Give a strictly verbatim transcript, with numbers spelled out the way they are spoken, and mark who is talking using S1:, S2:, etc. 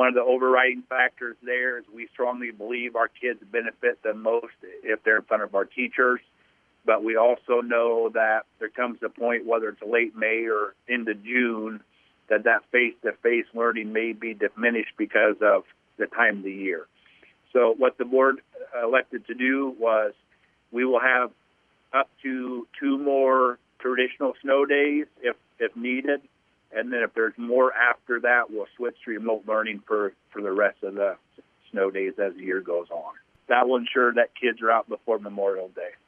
S1: one of the overriding factors there is we strongly believe our kids benefit the most if they're in front of our teachers. But we also know that there comes a point, whether it's late May or into June, that that face-to-face learning may be diminished because of the time of the year. So what the board elected to do was we will have up to two more traditional snow days if, if needed. And then if there's more after that, we'll switch to remote learning for, for the rest of the snow days as the year goes on. That will ensure that kids are out before Memorial Day.